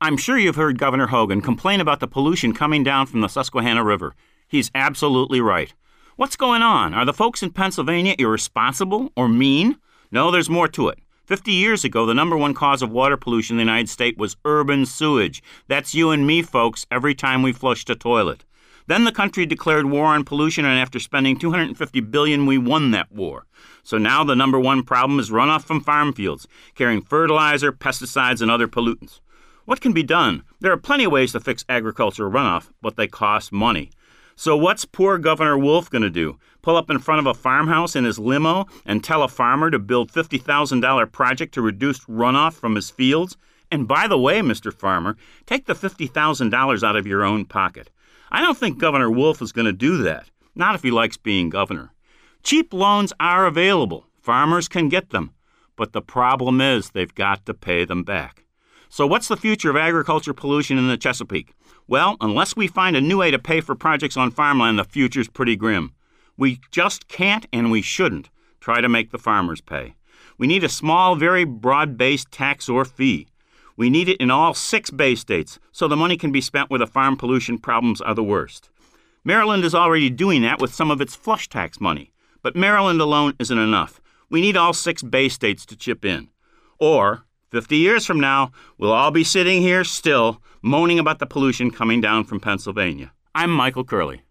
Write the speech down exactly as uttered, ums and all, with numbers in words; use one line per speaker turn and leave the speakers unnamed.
I'm sure you've heard Governor Hogan complain about the pollution coming down from the Susquehanna River. He's absolutely right. What's going on? Are the folks in Pennsylvania irresponsible or mean? No, there's more to it. Fifty years ago, the number one cause of water pollution in the United States was urban sewage. That's you and me, folks, every time we flushed a toilet. Then the country declared war on pollution, and after spending two hundred fifty billion dollars, we won that war. So now the number one problem is runoff from farm fields, carrying fertilizer, pesticides, and other pollutants. What can be done? There are plenty of ways to fix agricultural runoff, but they cost money. So what's poor Governor Wolf going to do? Pull up in front of a farmhouse in his limo and tell a farmer to build a fifty thousand dollars project to reduce runoff from his fields? And by the way, Mister Farmer, take the fifty thousand dollars out of your own pocket. I don't think Governor Wolf is going to do that, not if he likes being governor. Cheap loans are available. Farmers can get them. But the problem is they've got to pay them back. So what's the future of agriculture pollution in the Chesapeake? Well, unless we find a new way to pay for projects on farmland, the future's pretty grim. We just can't and we shouldn't try to make the farmers pay. We need a small, very broad-based tax or fee. We need it in all six Bay states so the money can be spent where the farm pollution problems are the worst. Maryland is already doing that with some of its flush tax money. But Maryland alone isn't enough. We need all six Bay states to chip in. Or, fifty years from now, we'll all be sitting here still moaning about the pollution coming down from Pennsylvania. I'm Michael Curley.